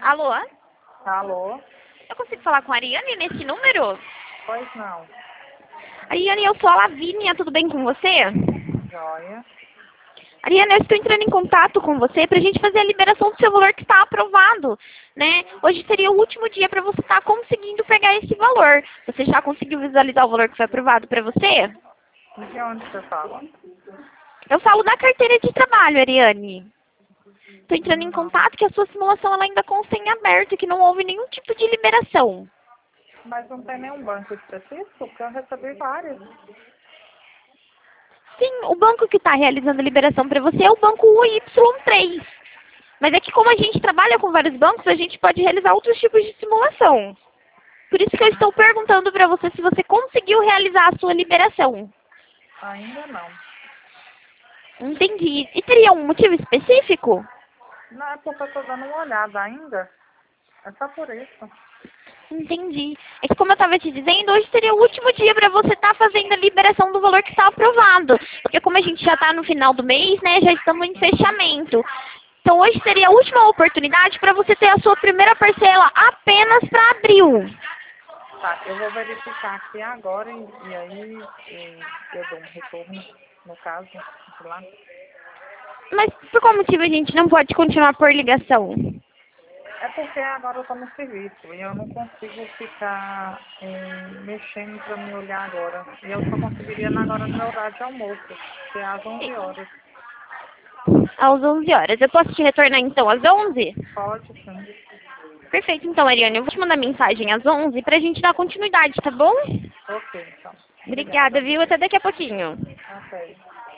Alô? Alô? Eu consigo falar com a Ariane nesse número? Pois não. Ariane, eu sou a Lavínia, tudo bem com você? Joia. Ariane, eu estou entrando em contato com você para a gente fazer a liberação do seu valor que está aprovado, né? Hoje seria o último dia para você estar conseguindo pegar esse valor. Você já conseguiu visualizar o valor que foi aprovado para você? De onde você fala? Eu falo da carteira de trabalho, Ariane. Estou entrando em Não. contato que a sua simulação ela ainda consta em aberto e que não houve nenhum tipo de liberação. Mas não tem nenhum banco específico? Porque eu recebi vários. Sim, o banco que está realizando a liberação para você é o banco UY3. Mas é que como a gente trabalha com vários bancos, a gente pode realizar outros tipos de simulação. Por isso que eu estou perguntando para você se você conseguiu realizar a sua liberação. Ainda não. Entendi. E teria um motivo específico? Não, é porque eu estou dando uma olhada ainda. É só por isso. Entendi. É que como eu estava te dizendo, hoje seria o último dia para você estar fazendo a liberação do valor que está aprovado. Porque como a gente já está no final do mês, né, já estamos em fechamento. Então hoje seria a última oportunidade para você ter a sua primeira parcela apenas para abril. Tá, eu vou verificar aqui agora e aí eu dou um retorno, no caso, de lá. Mas por qual motivo a gente não pode continuar por ligação? É porque agora eu estou no serviço e eu não consigo ficar mexendo para me olhar agora. E eu só conseguiria agora no meu horário de almoço, que é às 11 horas. Às 11 horas. Eu posso te retornar então às 11? Pode, sim. Perfeito, então, Ariane. Eu vou te mandar mensagem às 11 para a gente dar continuidade, tá bom? Ok, então. Obrigada, Obrigada. viu? Até daqui a pouquinho. Ok.